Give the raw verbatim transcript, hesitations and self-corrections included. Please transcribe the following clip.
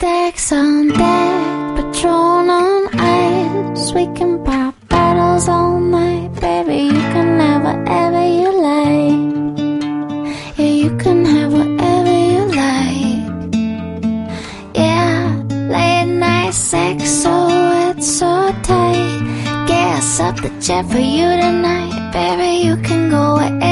Stacks on deck, Patron on ice. We can pop bottles all night, baby. You can have whatever you like. Yeah, you can have whatever you like. Yeah, late night sex, so wet, so tight. Gas up the jet for you tonight, baby. You can go wherever